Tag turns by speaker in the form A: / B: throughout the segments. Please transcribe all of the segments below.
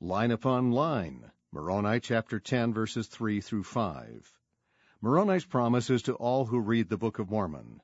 A: line upon line. Moroni chapter 10, verses 3 through 5. Moroni's promise is to all who read the Book of Mormon.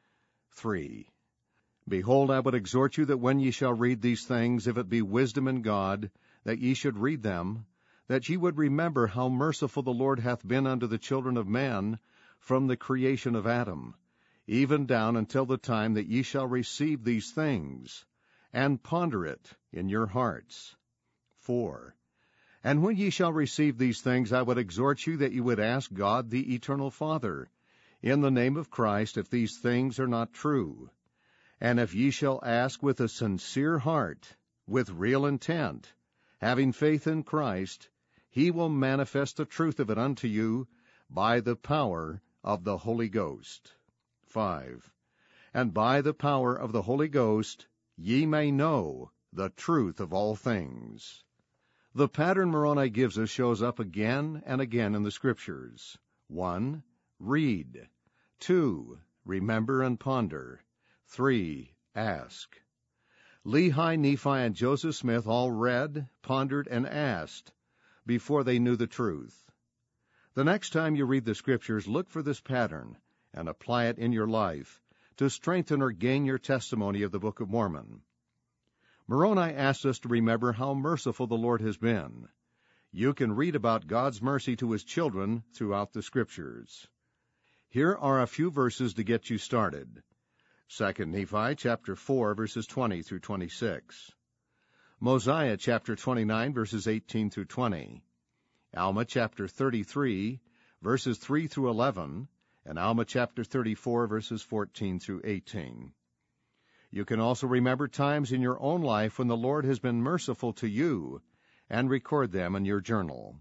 A: 3. Behold, I would exhort you that when ye shall read these things, if it be wisdom in God, that ye should read them, that ye would remember how merciful the Lord hath been unto the children of men from the creation of Adam, even down until the time that ye shall receive these things, and ponder it in your hearts. 4. And when ye shall receive these things, I would exhort you that ye would ask God the Eternal Father, in the name of Christ, if these things are not true. And if ye shall ask with a sincere heart, with real intent, having faith in Christ, he will manifest the truth of it unto you by the power of the Holy Ghost. 5. And by the power of the Holy Ghost ye may know the truth of all things. The pattern Moroni gives us shows up again and again in the Scriptures. 1. Read. 2. Remember and ponder. 3. Ask. Lehi, Nephi, and Joseph Smith all read, pondered, and asked before they knew the truth. The next time you read the Scriptures, look for this pattern and apply it in your life to strengthen or gain your testimony of the Book of Mormon. Moroni asks us to remember how merciful the Lord has been. You can read about God's mercy to His children throughout the Scriptures. Here are a few verses to get you started. 2 Nephi chapter 4, verses 20 through 26. Mosiah chapter 29, verses 18 through 20. Alma chapter 33, verses 3 through 11, and Alma chapter 34, verses 14 through 18. You can also remember times in your own life when the Lord has been merciful to you, and record them in your journal.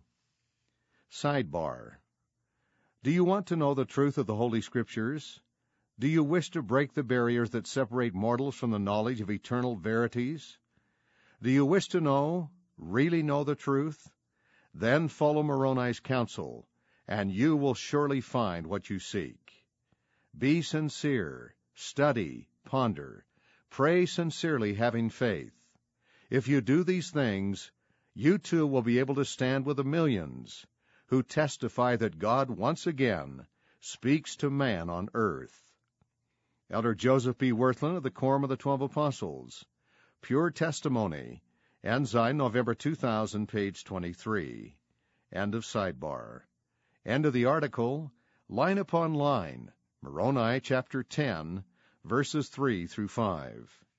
A: Sidebar. Do you want to know the truth of the Holy Scriptures? Do you wish to break the barriers that separate mortals from the knowledge of eternal verities? Do you wish to know, really know the truth? Then follow Moroni's counsel, and you will surely find what you seek. Be sincere, study, ponder, pray sincerely, having faith. If you do these things, you too will be able to stand with the millions who testify that God once again speaks to man on earth. Elder Joseph B. Wirthlin of the Quorum of the 12 Apostles. Pure Testimony. Ensign, November 2000, page 23. End of sidebar. End of the article, line upon line, Moroni chapter 10, verses 3 through 5.